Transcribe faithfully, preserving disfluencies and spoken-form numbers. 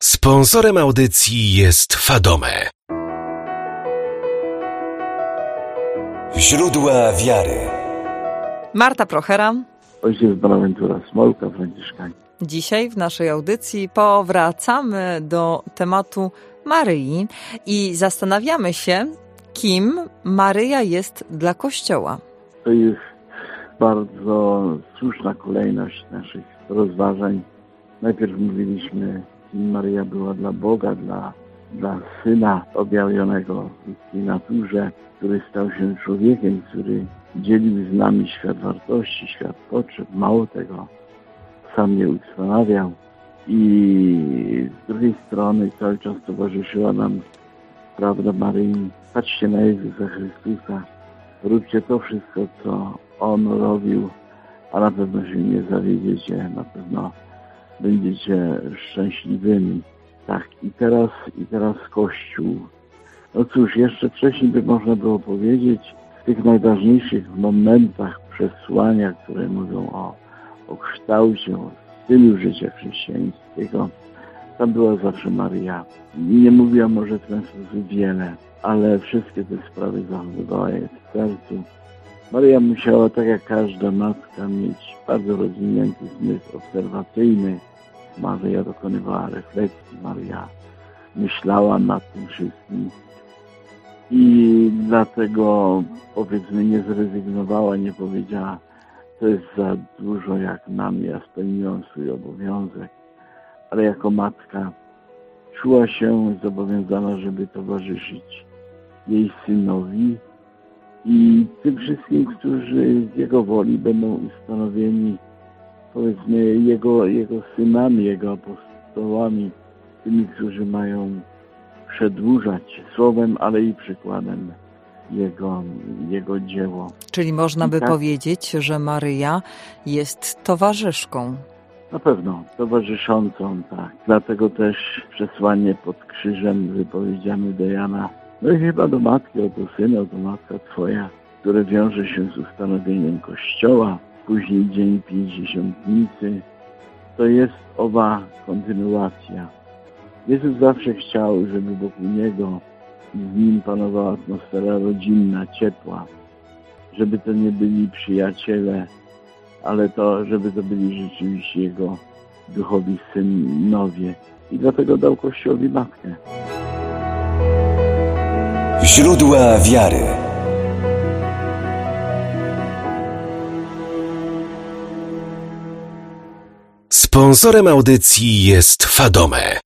Sponsorem audycji jest Fadome. Źródła wiary. Marta Prochera. Ojciec Bonaventura Smolka, Franciszkanin. Dzisiaj w naszej audycji powracamy do tematu Maryi i zastanawiamy się, kim Maryja jest dla Kościoła. To jest bardzo słuszna kolejność naszych rozważań. Najpierw mówiliśmy, kim Maryja była dla Boga, dla, dla Syna objawionego w ludzkiej naturze, który stał się człowiekiem, który dzielił z nami świat wartości, świat potrzeb. Mało tego, sam je ustanawiał. I z drugiej strony cały czas towarzyszyła nam prawda Maryi. Patrzcie na Jezusa Chrystusa. Róbcie to wszystko, co On robił, a na pewno się nie zawiedziecie, na pewno będziecie szczęśliwymi. Tak, i teraz, i teraz Kościół. No cóż, jeszcze wcześniej by można było powiedzieć, w tych najważniejszych momentach przesłania, które mówią o, o kształcie, o stylu życia chrześcijańskiego, tam była zawsze Maryja. Nie mówiła może w ten sposób wiele, ale wszystkie te sprawy zachowywała je w sercu. Maryja musiała, tak jak każda matka, mieć bardzo rozwinięty zmysł obserwacyjny. Maryja dokonywała refleksji, Maryja myślała nad tym wszystkim i dlatego, powiedzmy, nie zrezygnowała, nie powiedziała, to jest za dużo jak na mnie, ja spełniłam swój obowiązek, ale jako matka czuła się zobowiązana, żeby towarzyszyć jej synowi i tym wszystkim, którzy z jego woli będą ustanowieni, powiedzmy, jego, jego synami, jego apostołami, tymi, którzy mają przedłużać słowem, ale i przykładem jego, jego dzieło. Czyli można by tak, powiedzieć, że Maryja jest towarzyszką. Na pewno, towarzyszącą, tak. Dlatego też przesłanie pod krzyżem wypowiedziane do Jana, no i chyba do matki, oto Synu, oto matka Twoja, które wiąże się z ustanowieniem Kościoła, później dzień Pięćdziesiątnicy, to jest owa kontynuacja. Jezus zawsze chciał, żeby wokół Niego i z Nim panowała atmosfera rodzinna, ciepła, żeby to nie byli przyjaciele, ale to, żeby to byli rzeczywiście Jego duchowi synowie. I dlatego dał Kościołowi matkę. Źródła wiary. Sponsorem audycji jest Fadome.